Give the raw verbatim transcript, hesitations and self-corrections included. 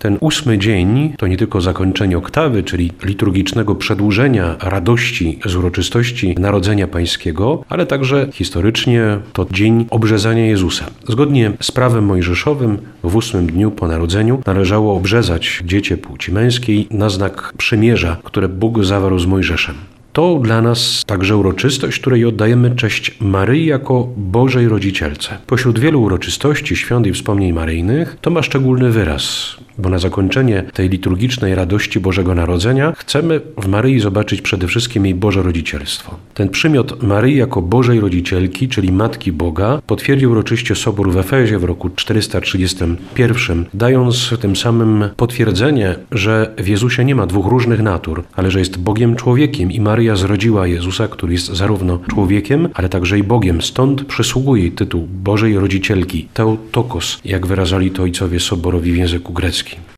Ten ósmy dzień to nie tylko zakończenie oktawy, czyli liturgicznego przedłużenia radości z uroczystości Narodzenia Pańskiego, ale także historycznie to dzień obrzezania Jezusa. Zgodnie z prawem mojżeszowym w ósmym dniu po narodzeniu należało obrzezać dziecię płci męskiej na znak przymierza, które Bóg zawarł z Mojżeszem. To dla nas także uroczystość, której oddajemy cześć Maryi jako Bożej Rodzicielce. Pośród wielu uroczystości, świąt i wspomnień maryjnych to ma szczególny wyraz, bo na zakończenie tej liturgicznej radości Bożego Narodzenia chcemy w Maryi zobaczyć przede wszystkim jej Boże Rodzicielstwo. Ten przymiot Maryi jako Bożej Rodzicielki, czyli Matki Boga, potwierdził uroczyście Sobór w Efezie w roku czterysta trzydziestym pierwszym, dając tym samym potwierdzenie, że w Jezusie nie ma dwóch różnych natur, ale że jest Bogiem człowiekiem i Maryja zrodziła Jezusa, który jest zarówno człowiekiem, ale także i Bogiem. Stąd przysługuje jej tytuł Bożej Rodzicielki, Theotokos, jak wyrażali to ojcowie soborowi w języku greckim.